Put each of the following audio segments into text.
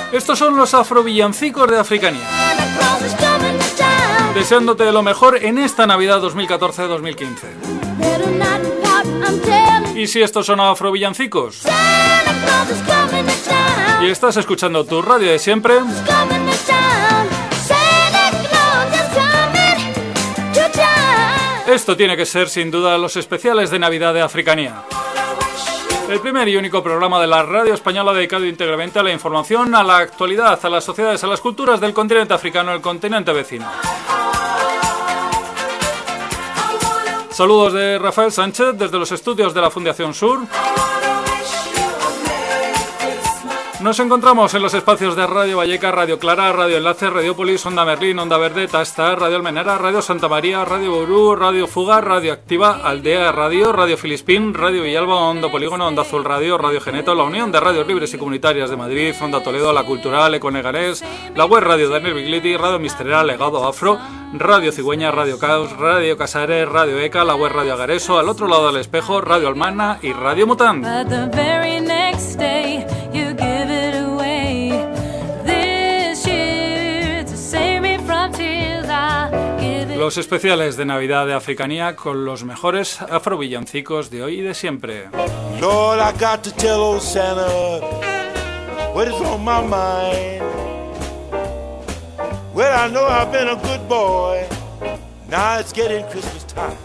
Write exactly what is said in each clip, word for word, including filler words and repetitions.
Estos son los afrovillancicos de Africanía, deseándote lo mejor en esta Navidad dos mil catorce dos mil quince. Y si estos son afrovillancicos y estás escuchando tu radio de siempre, esto tiene que ser sin duda los especiales de Navidad de Africanía. El primer y único programa de la radio española dedicado íntegramente a la información, a la actualidad, a las sociedades, a las culturas del continente africano, el continente vecino. Saludos de Rafael Sánchez desde los estudios de la Fundación Sur. Nos encontramos en los espacios de Radio Valleca, Radio Clara, Radio Enlace, Radiopolis, Onda Merlín, Onda Verde, Tasta, Radio Almenara, Radio Santa María, Radio Burú, Radio Fuga, Radio Activa, Aldea Radio, Radio Filispín, Radio Villalba, Onda Polígono, Onda Azul Radio, Radio Geneto, la Unión de Radios Libres y Comunitarias de Madrid, Onda Toledo, La Cultural, Econegarés, la Web Radio Daniel Biglietti, Radio Misterera, Legado Afro, Radio Cigüeña, Radio Caos, Radio Casares, Radio Eca, la Web Radio Agareso, Al Otro Lado del Espejo, Radio Almana y Radio Mutant. Los especiales de Navidad de Africanía con los mejores afrovillancicos de hoy y de siempre. Lord, I got to tell old Santa what is on my mind. Well, I know I've been a good boy. Now it's getting Christmas time.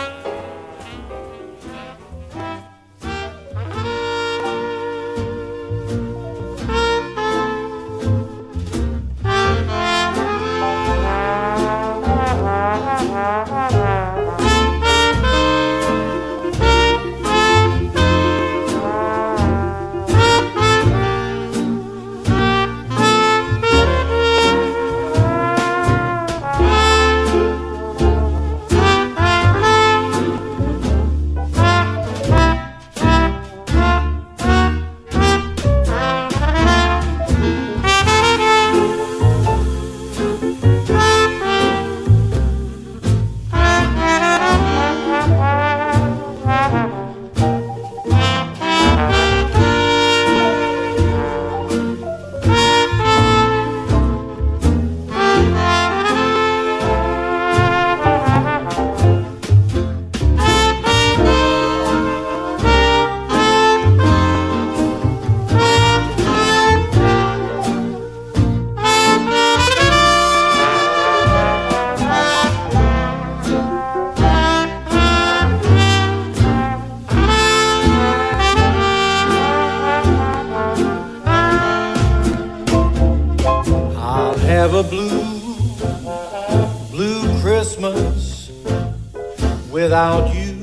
Without you,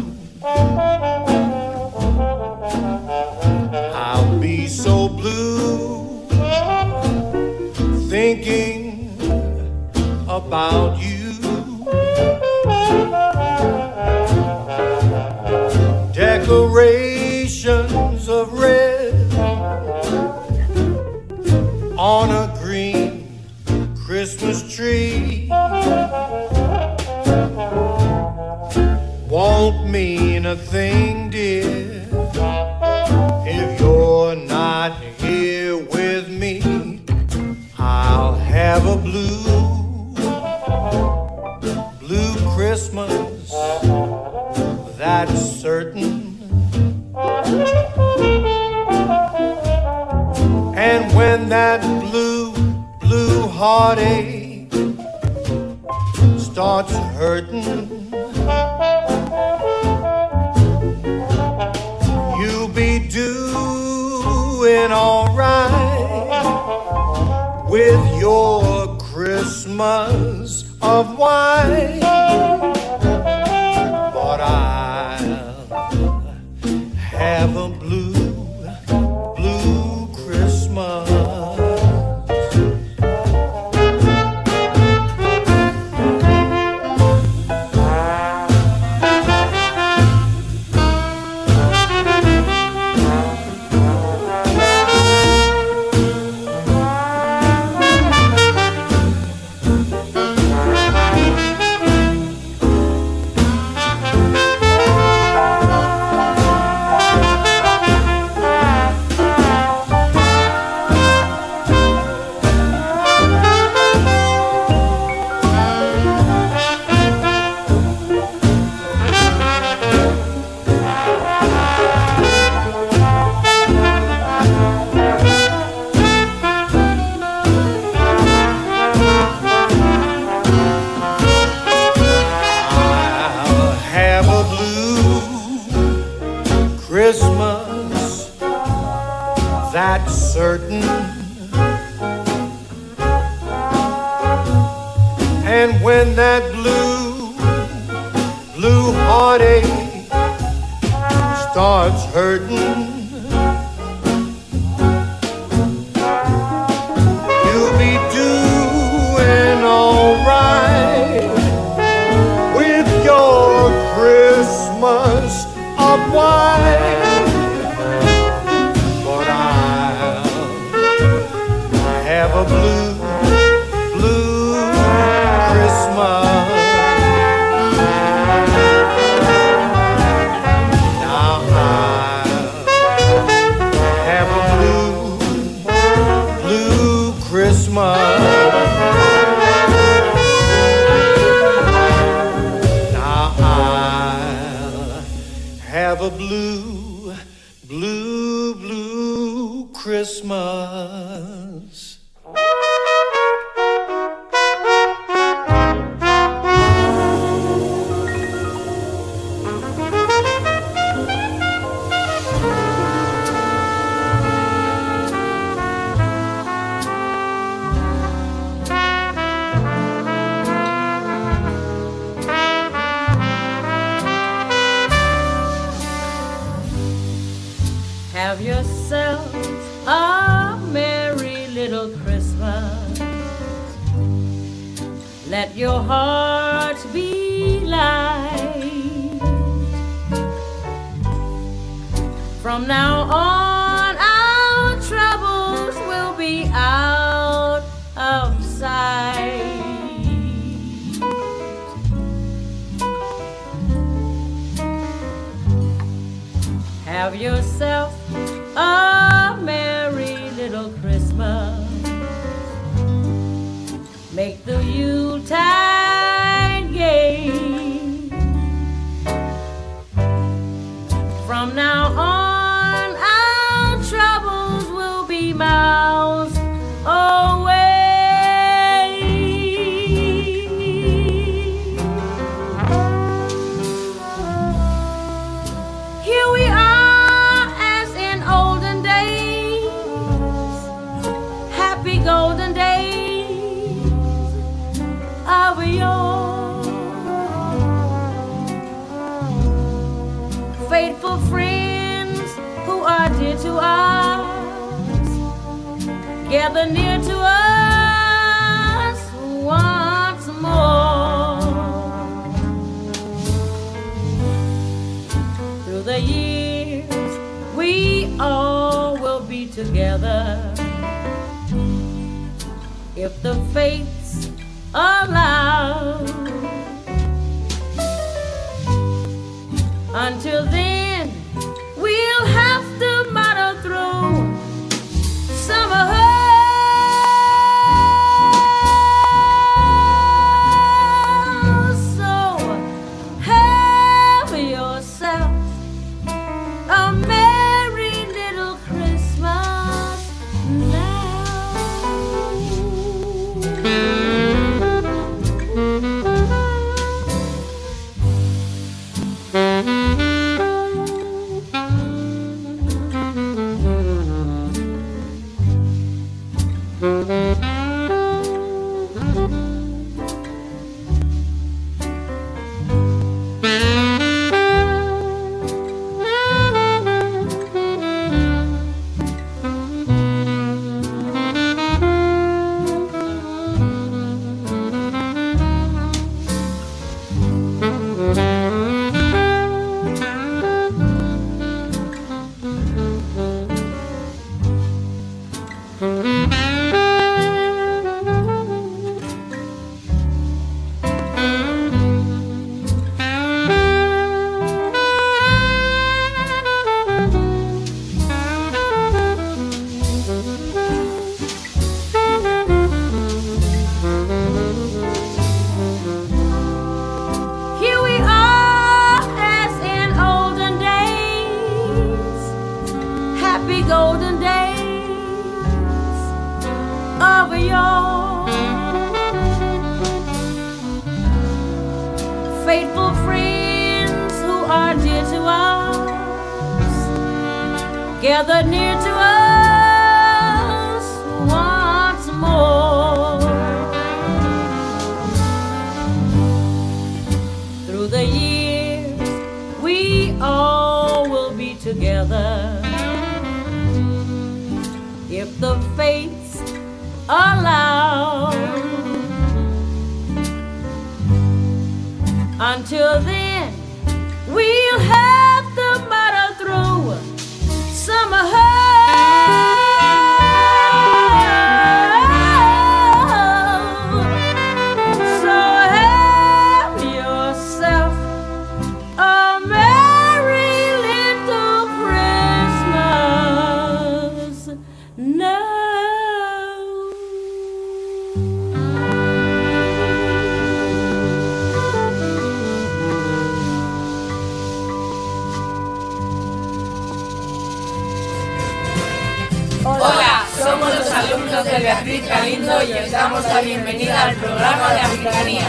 I'll be so blue, thinking about you. Decorations of red on a green Christmas tree won't mean a thing, dear, if you're not here with me. I'll have a blue, blue Christmas, that's certain. And when that blue, blue heartache starts hurting, you'll be doing all right with your Christmas of wine. But I'll have a blue, blue Christmas. certain, and when that blue, blue heartache starts hurting, you'll be doing all right with your Christmas of white. But I'll have a blue, blue Christmas. Now I'll have a blue, blue Christmas. Now I'll have a blue, blue, blue Christmas. Have yourself a merry little Christmas. Let your heart be light. From now on, our troubles will be out of sight. Have yourself a merry little Christmas. Make the Yuletide gay. From now on, our troubles will be miles away. Here we are, golden days of yore. Faithful friends who are dear to us, gather near to us once more. Through the years we all will be together, if the fates allow. Until then, we'll have to muddle through summer. So have yourself a merry little Christmas now. Golden days of yore. Faithful friends who are dear to us, gathered near to us all will be together if the fates allow. Until then, we'll have to muddle through somehow. So have yourself a merry little Christmas now. Hola, somos los alumnos de Beatriz Galindo y os damos la bienvenida al programa de Africanía.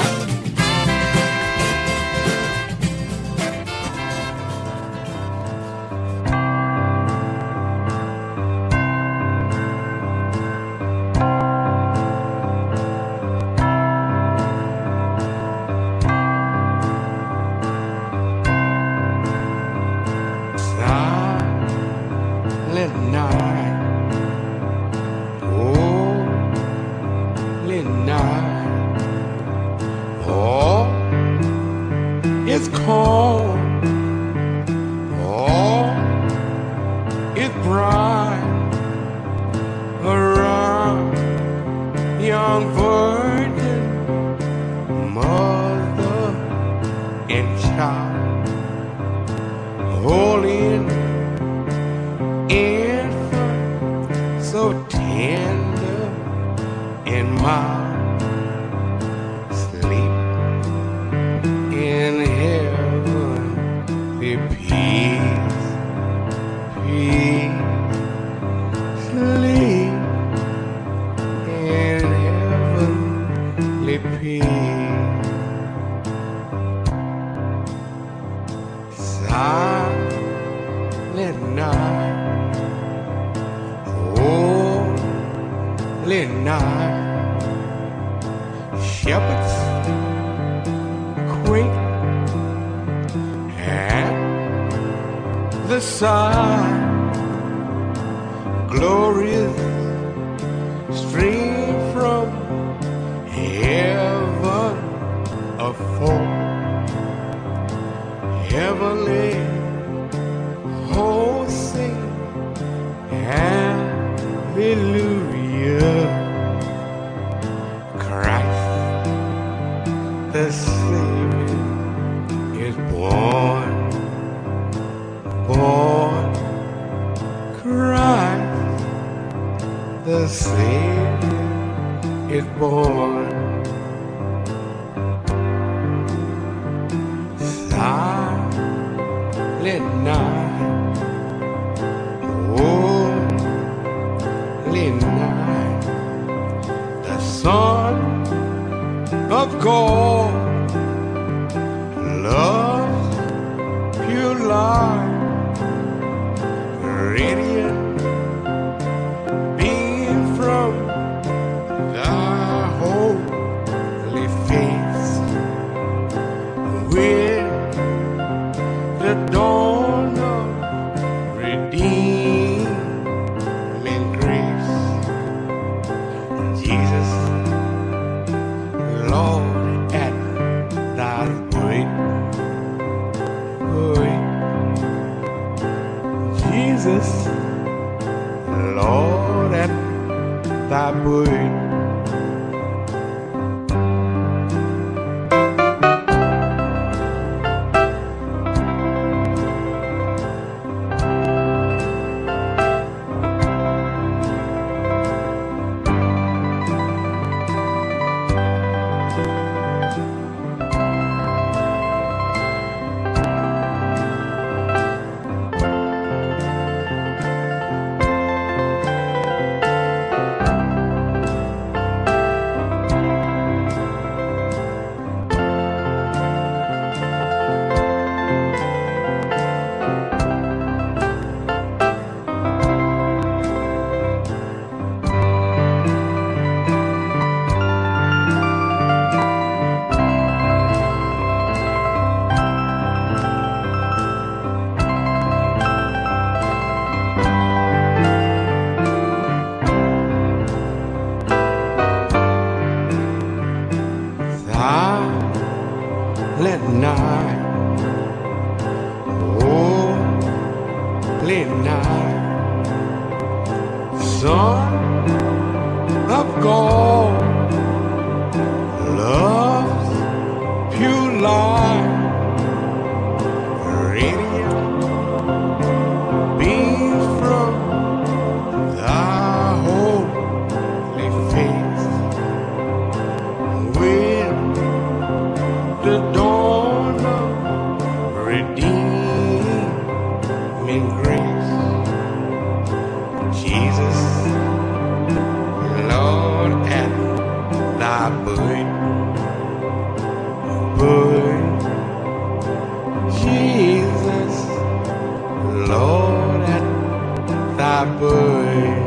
boy.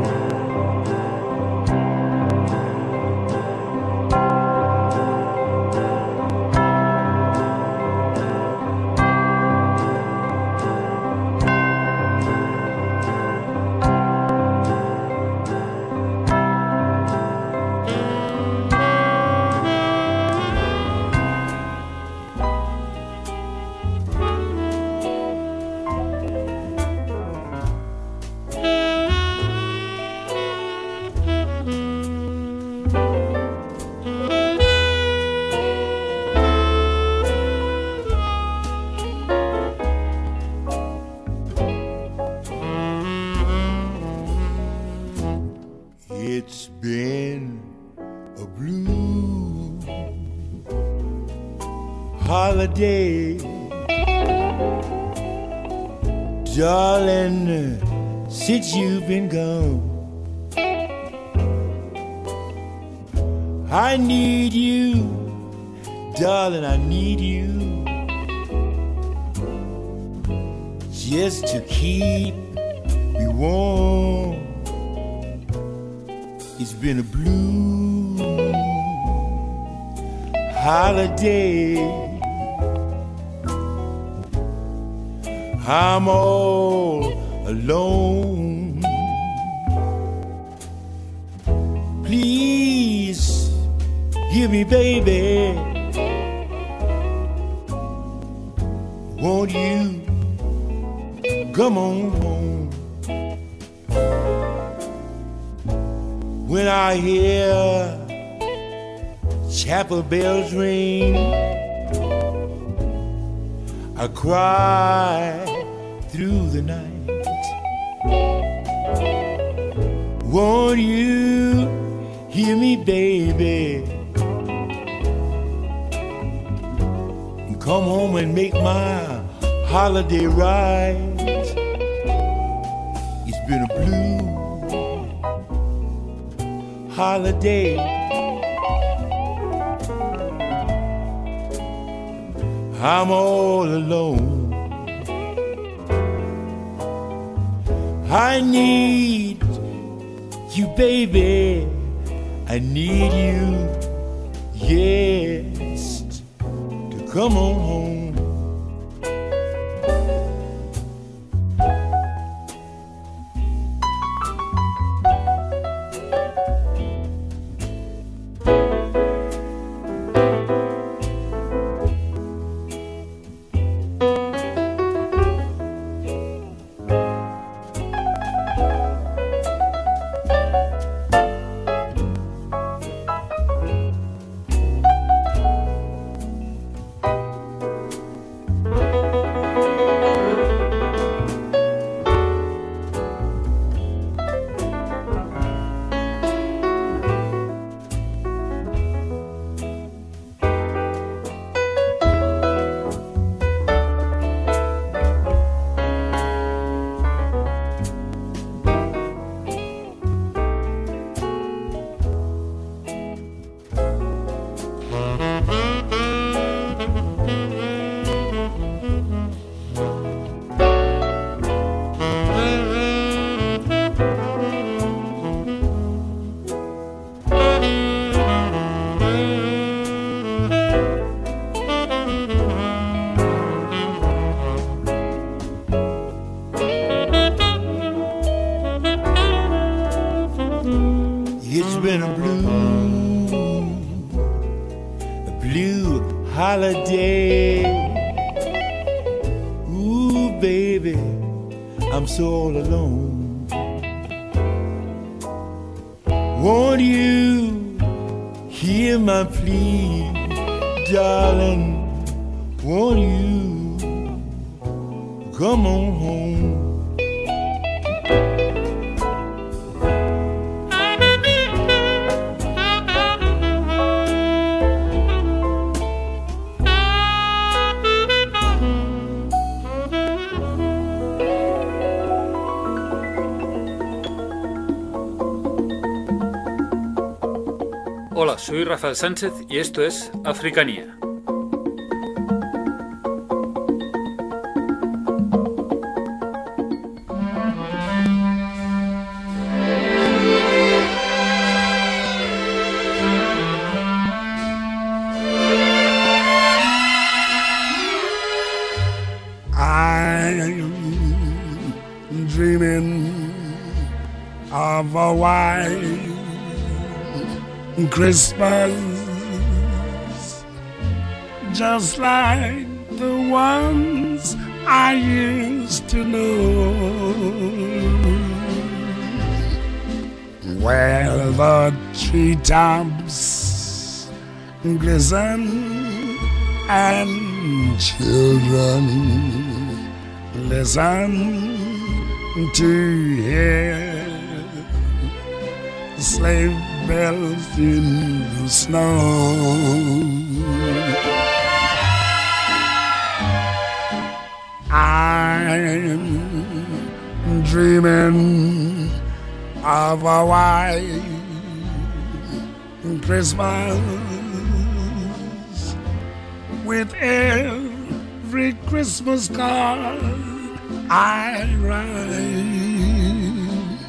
It's been a blue holiday, darling, since you've been gone. I need you, darling, I need you, just to keep me warm. It's been a blue holiday. I'm all alone. Please hear me, baby. Won't you come on home? When I hear chapel bells ring, I cry through the night. Won't you hear me, baby, and come home and make my holiday right? It's been a blue holiday. I'm all alone. I need you, baby. I need you, yes, to come on home. It's been a blue, a blue holiday. Ooh, baby, I'm so all alone. Won't you hear my plea, darling? Won't you come on home? Hola, soy Rafael Sánchez y esto es Africanía. I'm dreaming of a white Christmas, just like the ones I used to know, where the treetops glisten and children listen to hear sleigh bells in the snow. I'm dreaming of a white Christmas with every Christmas card I write.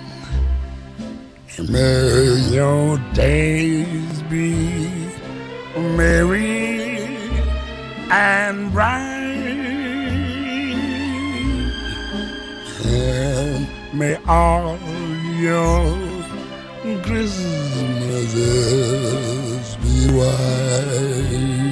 May your days be merry and bright, and may all your Christmases be white.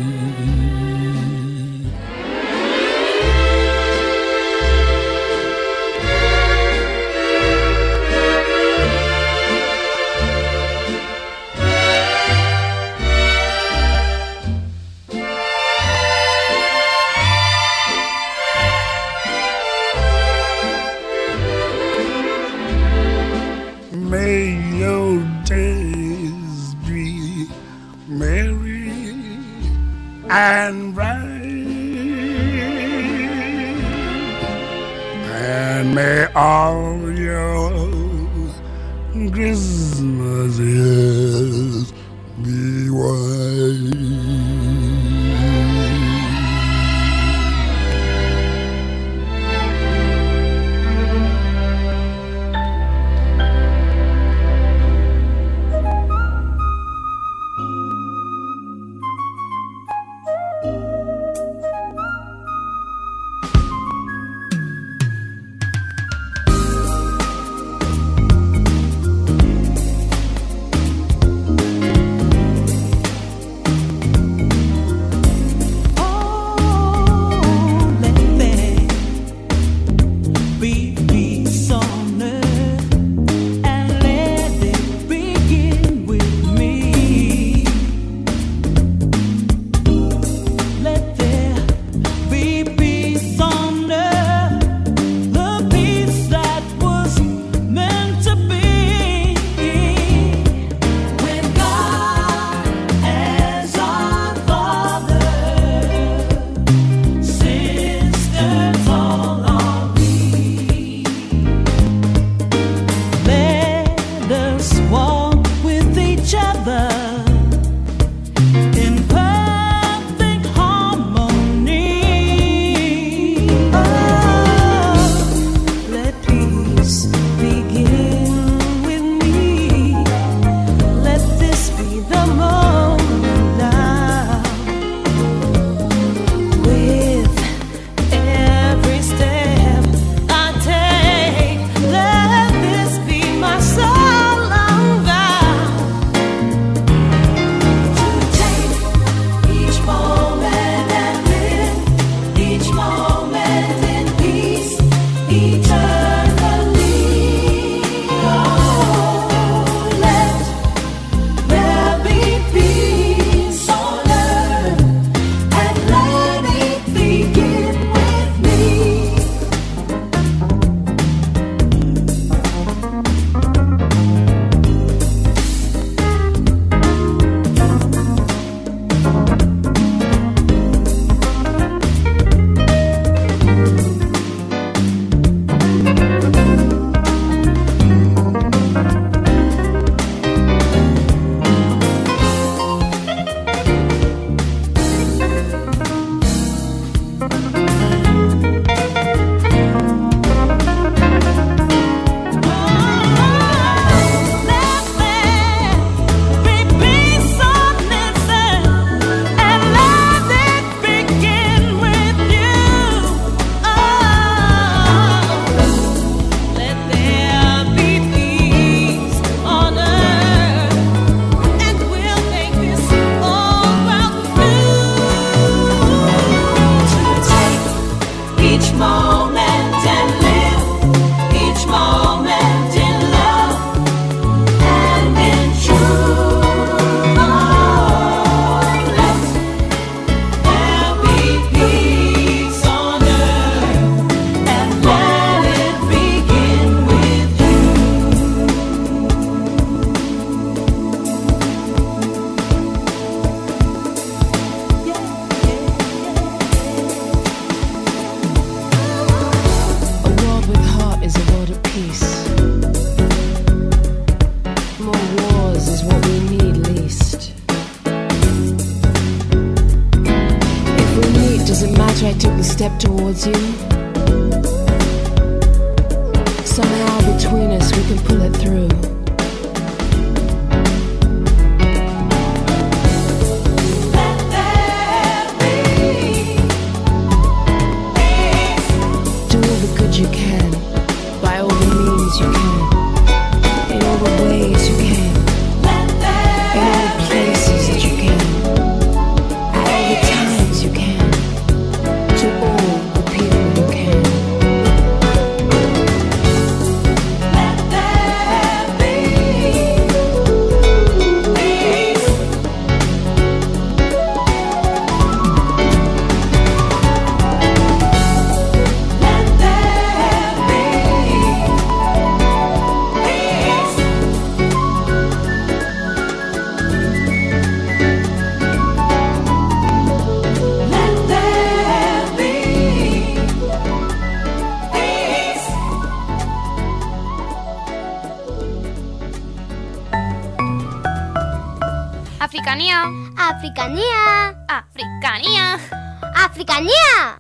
May your days be merry and bright, and may all your Christmases be white. walk towards you. Somehow between us we can pull it through. You can, by all the means you can, in all the ways you can, in all the places that you can, at all the times you can, to all the people you can. Let there be peace. Africanía. Africanía. Africanía. Africanía.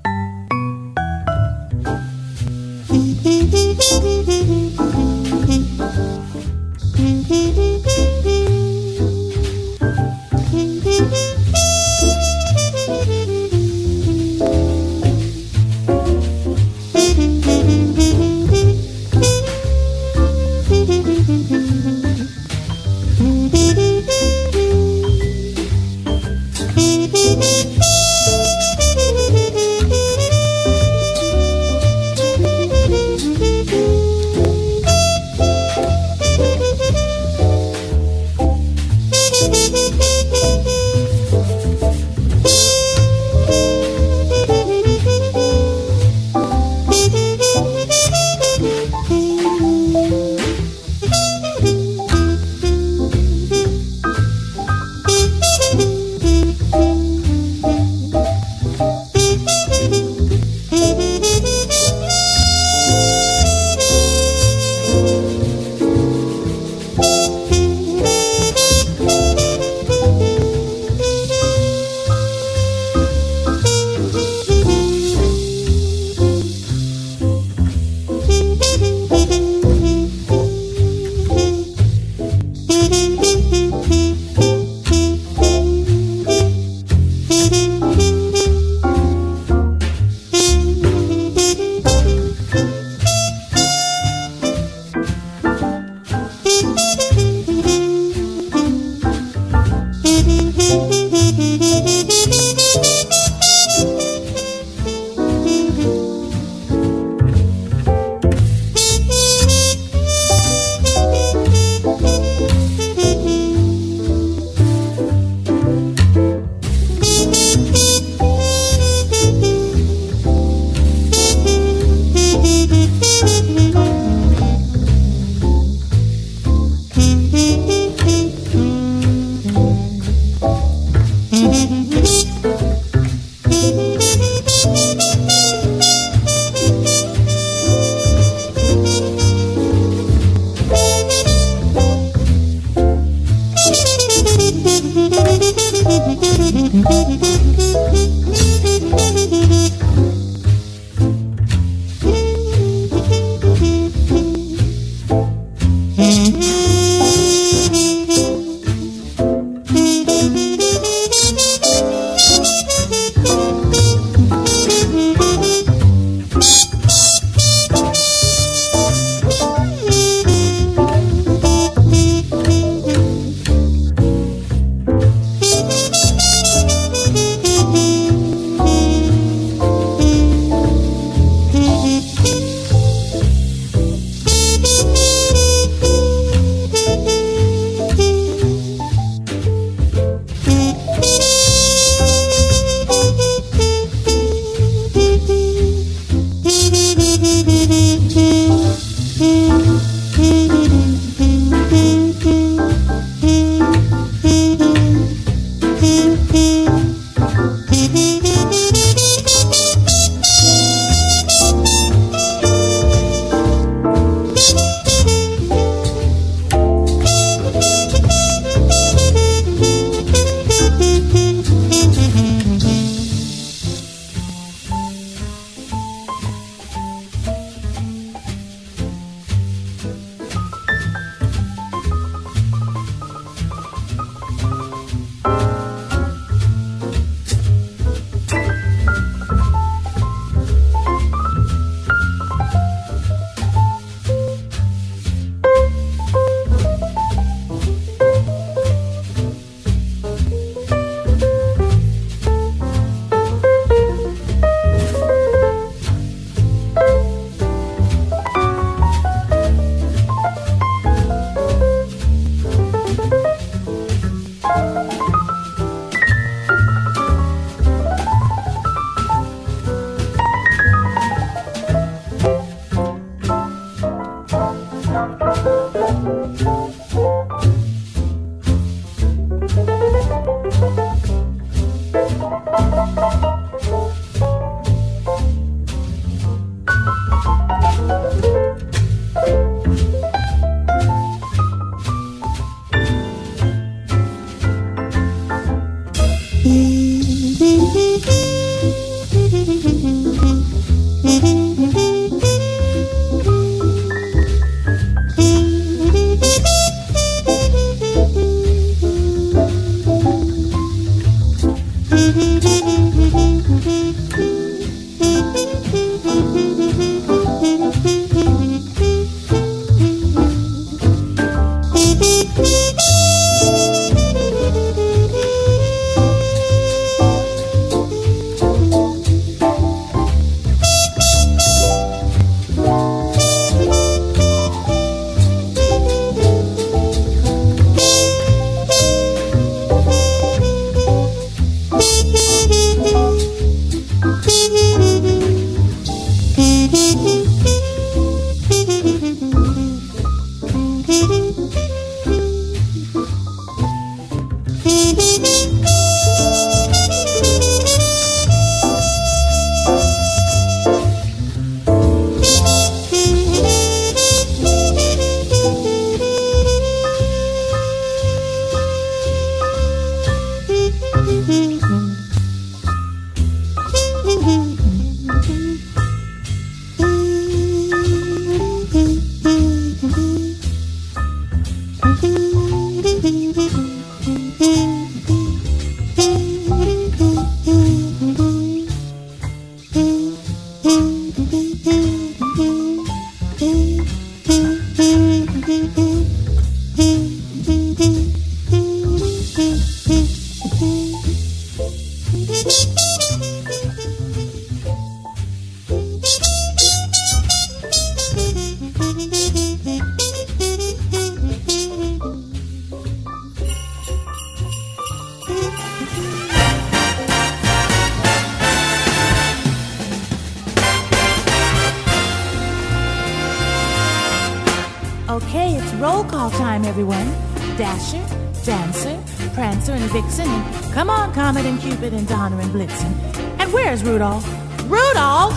Okay, it's roll call time, everyone. Dasher, Dancer, Prancer, and Vixen, and come on, Comet and Cupid and Donner and Blitzen. And where's Rudolph? Rudolph!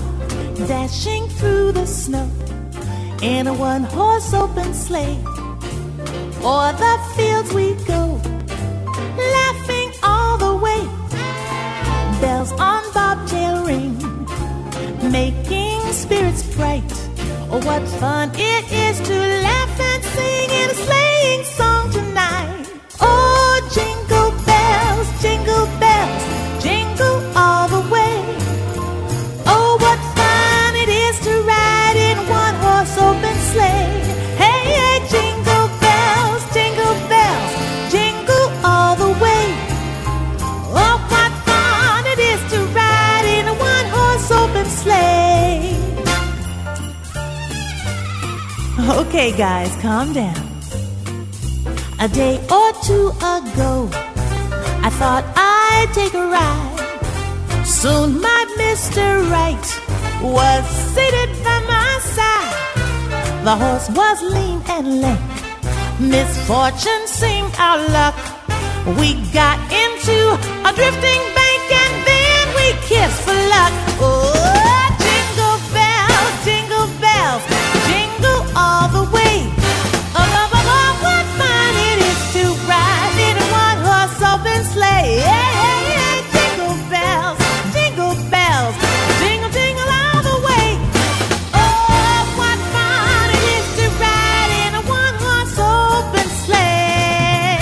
Dashing through the snow in a one-horse open sleigh. O'er the fields we go, laughing all the way. Bells on bobtail ring, making spirits bright. Oh, what fun it is to laugh and sing in a sleighing song tonight. Oh, jingle bells, jingle bells, jingle all the way. Oh, what fun it is to ride in one-horse open sleigh. Hey, hey, jingle bells, jingle bells, jingle all the way. Oh, what fun it is to ride in a one-horse open sleigh. Okay, guys, calm down. A day or two ago, I thought I'd take a ride. Soon my Mister Right was seated by my side. The horse was lean and lank. Misfortune seemed our luck. We got into a drifting bank and then we kissed for luck. Oh, jingle bells, jingle bells, jingle all the way. Oh, oh, oh, oh, what fun it is to ride in a one-horse open sleigh. Hey, hey, hey, jingle bells, jingle bells, jingle, jingle all the way. Oh, what fun it is to ride in a one-horse open sleigh.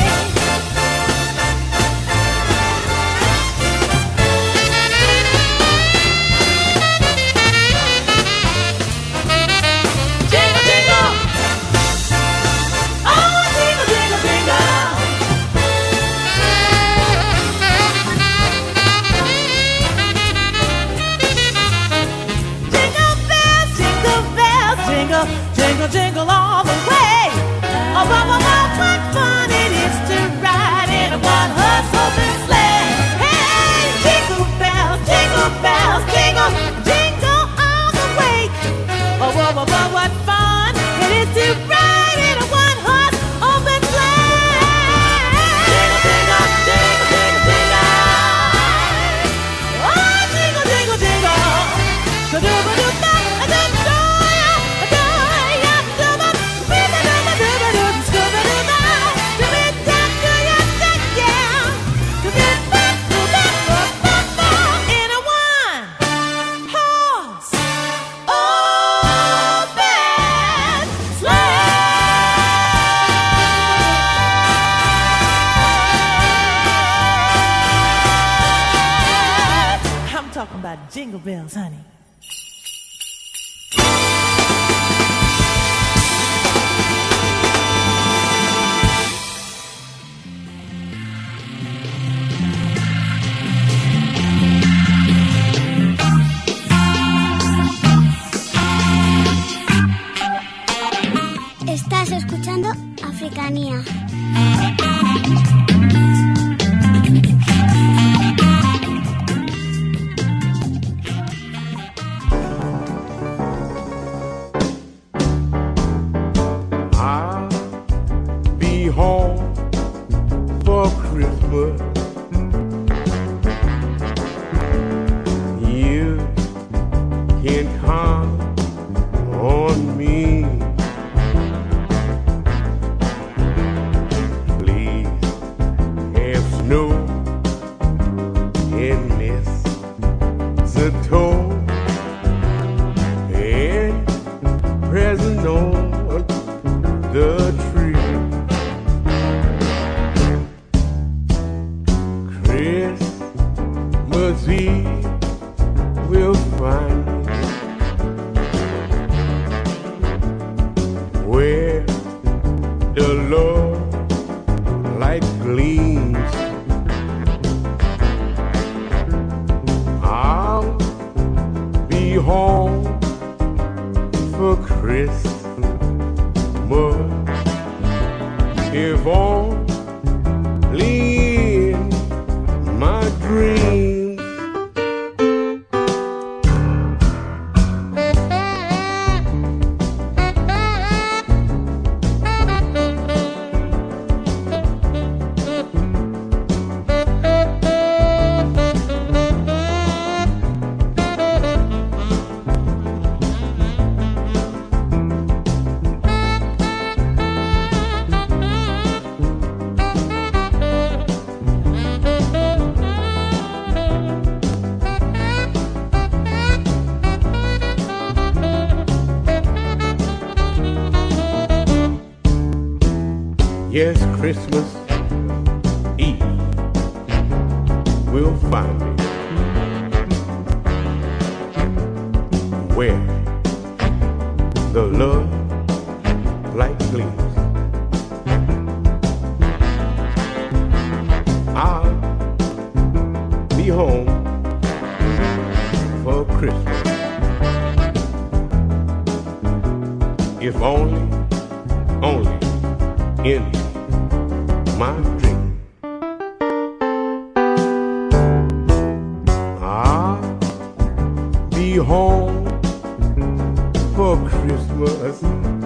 Jingle, jingle. Oh, jingle, jingle, jingle. Jingle bells, jingle bells, jingle, jingle, jingle all the way. Oh, oh, oh, oh, what fun it is to ride in a one-horse open sleigh. Hey, jingle bells, jingle bells, jingle, jingle all the way. Oh, oh, oh, oh, what fun it is to ride in a one-horse open sleigh. Jingle, jingle, jingle, jingle, jingle. Oh, jingle, jingle, jingle. Ba-do-ba-do-ba, a-dum-do-ya, a-do-ya, do-ba, be-ba-dum-ba-do-ba-doo, scooba-doo-ba, do-be-da-do-ya, da-ya, do-be-ba-do-ba-ba-ba-ba, in a one-horse open sleigh. I'm talking about jingle bells, honey. Africanía. I'll be home for Christmas. You can count on me. Please have snow in mistletoe and present on the tree. Christmas Eve will find me where the Lord light gleams. I'll be home for Christmas. If only in my dreams. Yes, Christmas Eve will find me where the love light gleams. I'll be home for Christmas. If only, only in my dream. I'll be home for Christmas.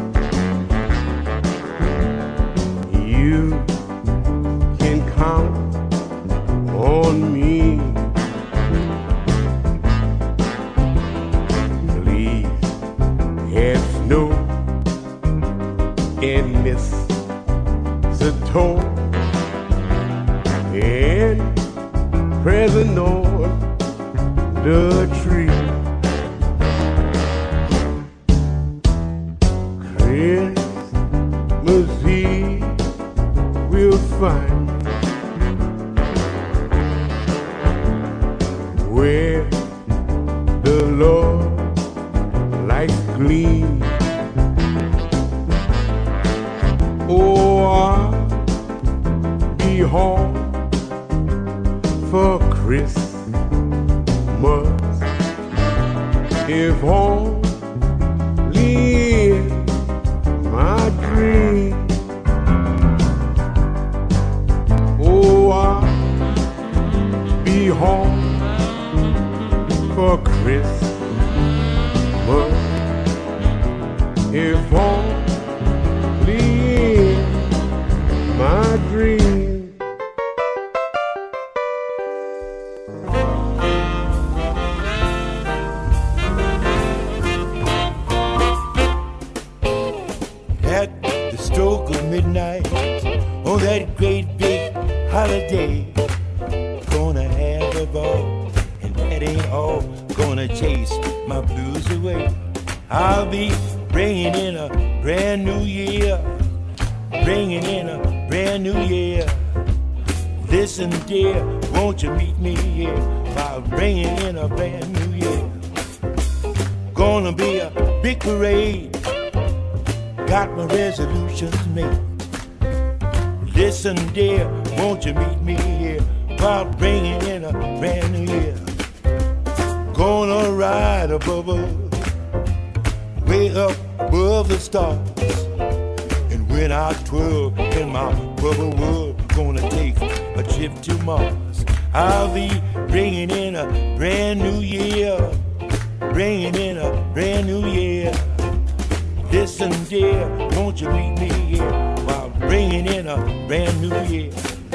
You can count on me. Please have snow and mistletoe and present on the tree. Christmas Eve will find me where the Lord lights gleam. Oh, I'll be home for Christmas. If only in my dream. Oh, I'll be home for Christmas. If only in my dream. At the stroke of midnight, on that great big holiday, gonna have a ball, and that ain't all. Gonna chase my blues away. I'll be bringing in a brand new year, bringing in a brand new year. Listen, dear, won't you meet me here while bringing in a brand new year? Gonna be a big parade, got my resolutions made. Listen, dear, won't you meet me here while bringing in a brand new year? Gonna ride above us, way up above the stars, and when I twirl in my rubber wood, gonna take a trip to Mars. I'll be bringing in a brand new year, bringing in a brand new year. Listen, dear, won't you meet me here while bringing in a brand new year?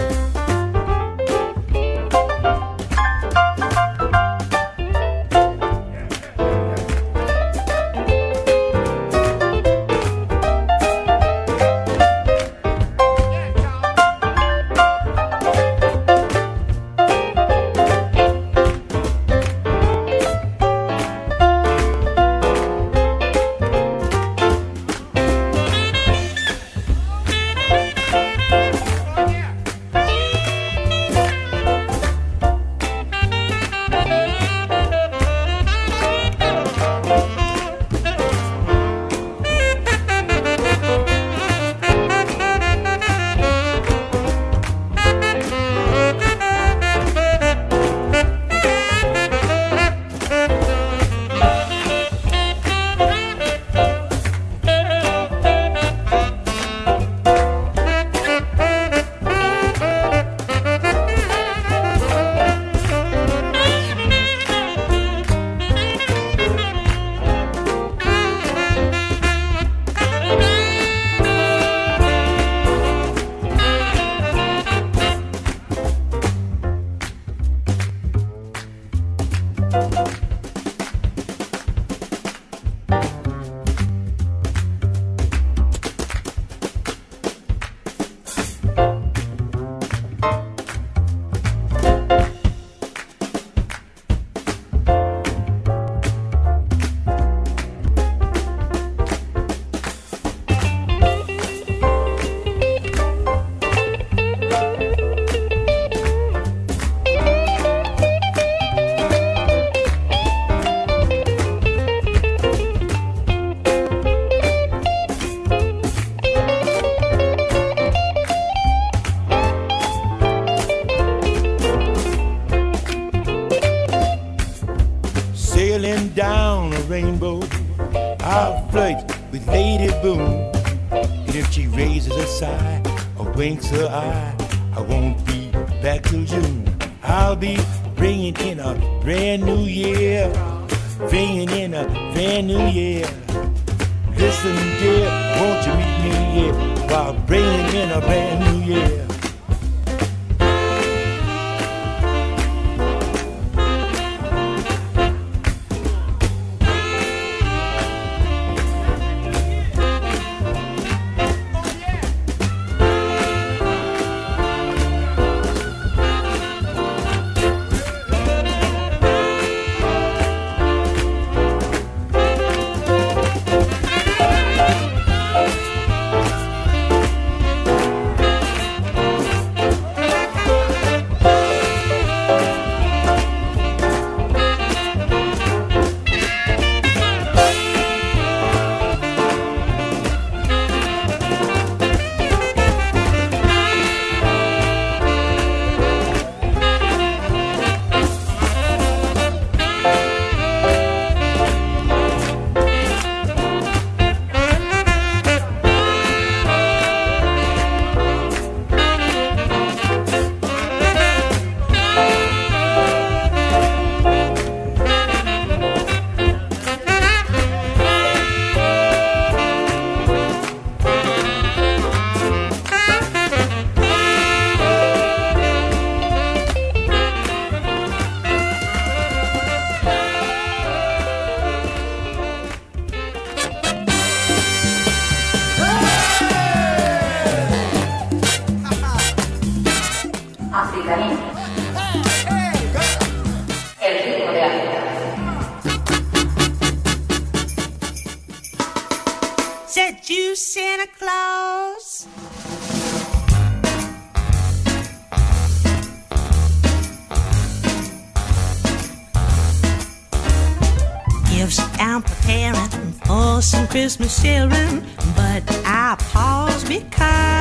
Winks her eye, I won't be back till June. I'll be bringing in a brand new year, bringing in a brand new year. Listen, dear, won't you meet me here while bringing in a brand new year? Said you, Santa Claus. Gifts I'm preparing for some Christmas children, but I pause because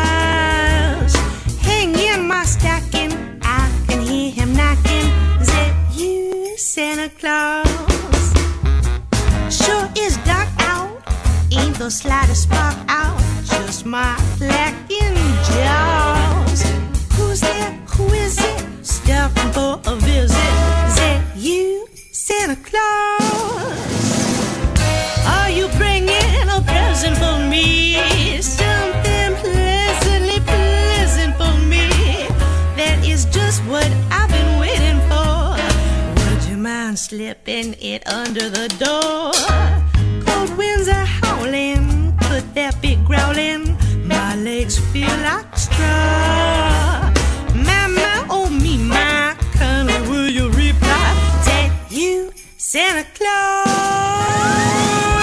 hanging my stocking, I can hear him knocking. Said you, Santa Claus. Sure is dark out, ain't the slightest spark out. Just smart lacking jaws. Who's there? Who is it? Stopping for a visit. Is that you, Santa Claus? Are you bringing a present for me? Something pleasantly pleasant for me. That is just what I've been waiting for. Would you mind slipping it under the door? Cold winds are howling, could there be growling? My legs feel like straw. Mama, oh me, my color, will you reply? That you, Santa Claus?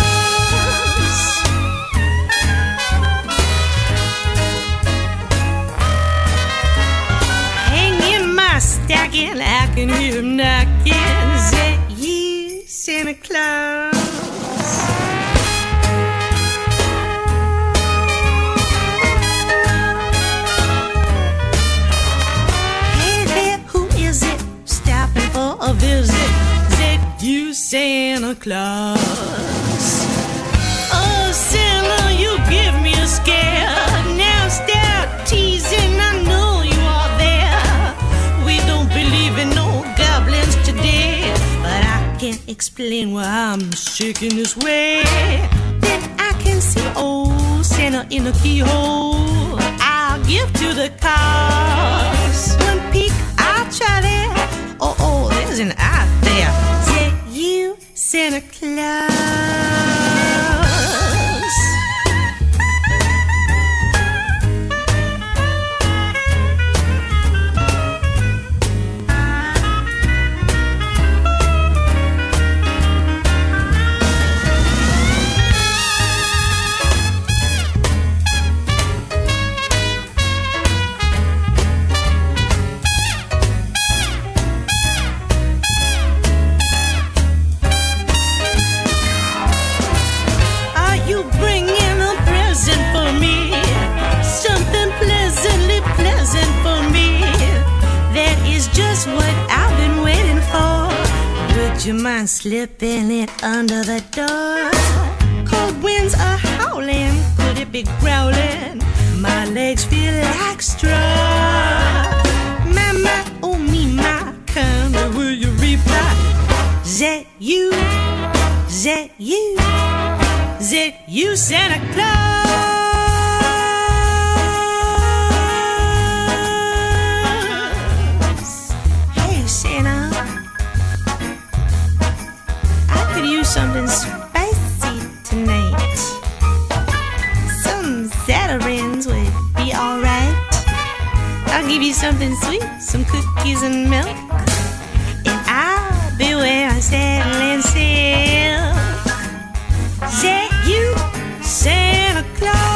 Hanging my stocking, I can hear him knocking. That you, Santa Claus? A visit, said you, Santa Claus. Oh, Santa, you give me a scare. Now stop teasing, I know you are there. We don't believe in no goblins today, but I can't explain why I'm shaking this way. Then I can see old Santa in the keyhole. I'll give to the cause. One peek, I'll try there. Oh, oh, there's an out there. Say you, Santa Claus. What I've been waiting for. Would you mind slipping it under the door? Cold winds are howling, could it be growling? My legs feel like straw. Mama, oh me, my kind, will you reply? That you, that you, that you, Santa Claus? Something spicy tonight. Some Zatarain's would be alright. I'll give you something sweet, some cookies and milk, and I'll be where I settle and sail. That you, Santa Claus?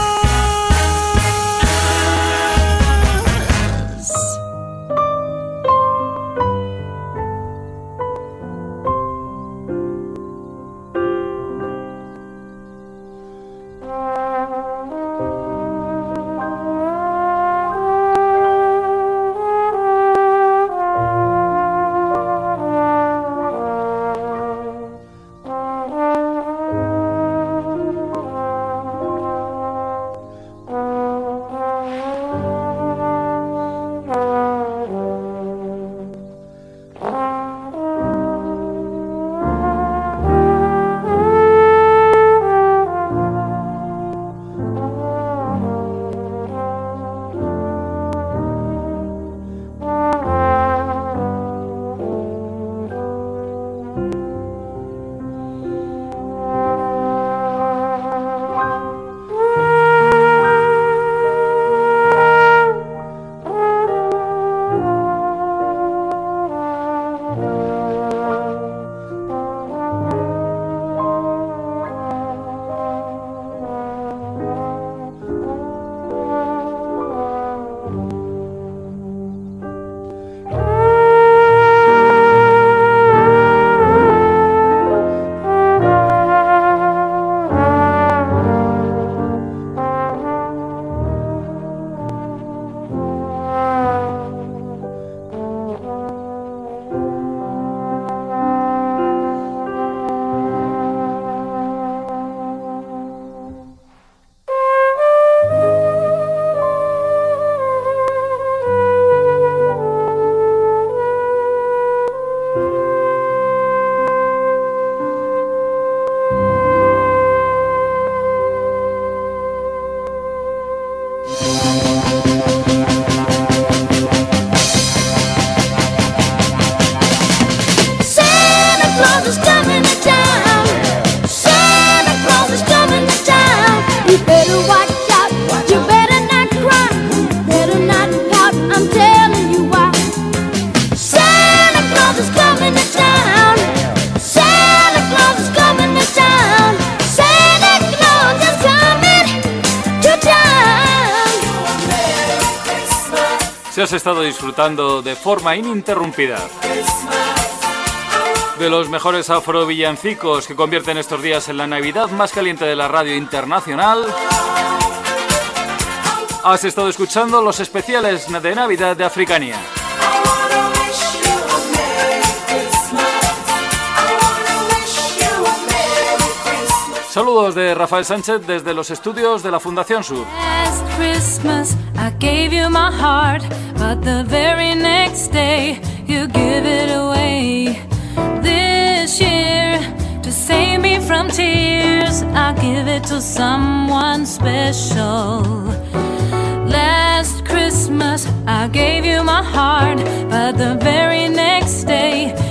que has estado disfrutando de forma ininterrumpida de los mejores afrovillancicos que convierten estos días en la Navidad más caliente de la radio internacional. Has estado escuchando los especiales de Navidad de Africania. Saludos de Rafael Sánchez desde los estudios de la Fundación Sur. Last Christmas I gave you my heart, but the very next day you give it away. This year, to save me from tears, I give it to someone special. Last Christmas I gave you my heart, but the very next day